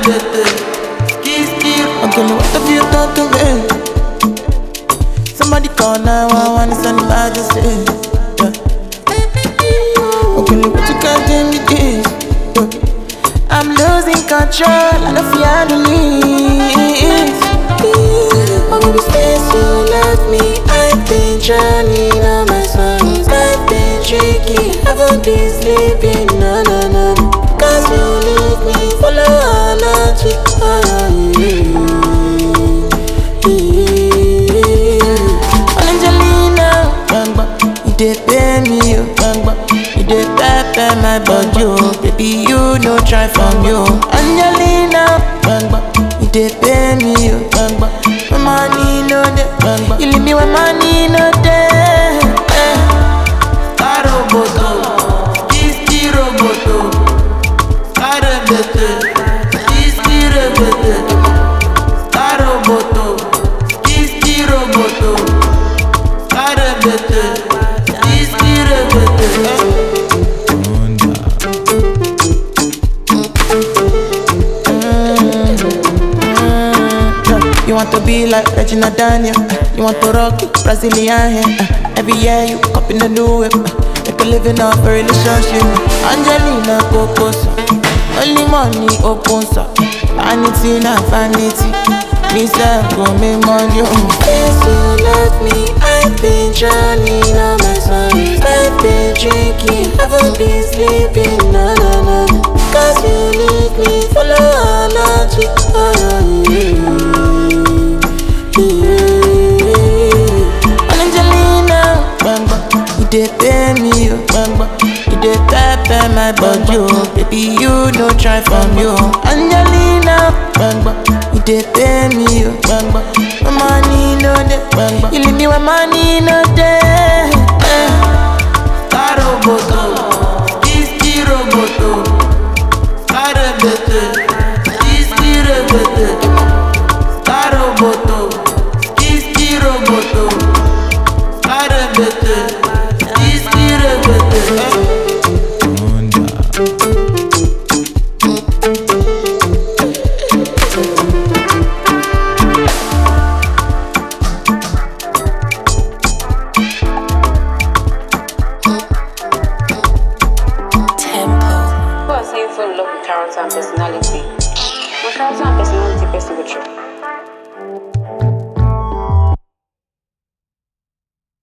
Okay, what have you done to me? Somebody call 911, it's an emergency. Yeah. Okay, what you can do me this? Yeah. I'm losing control, I don't feel how to leave. Oh, baby, since you left me, I've been drowning on my songs. I've been tricky, haven't been sleeping, no. Cause you leave me, follow our logic. Angelina, you dey pay me, you dey pepper my body, oh. Baby, you no try from you. Angelina, you dey pay me, you. My money no dey, you leave me when money no dey. Roboto, kiski roboto, rebete, kiski rebete. Roboto, kiski roboto, rebete, kiski rebete. You want to be like Regina Daniel, you want to rock Brazilian hair. Every year you cop in the new whip, make a living off a relationship. Angelina Cocosa, only money opens up. Vanity na vanity, me self go make money. Since you left me, I've been drowning on my songs. I've been drinking, haven't been sleeping, no. Cause you leave me, follow our logic. Angelina, you dey pay me, you dey pepper my body, oh. Baby, you no try from you. Angelina, you dey pay me, you. My money no dey, you leave me when money no dey. Roboto, kiski roboto, rebete, kiski rebete. Roboto, kiski roboto, rebete, kiski rebete. Who are saying fall in love with character and personality? But character and personality person go through.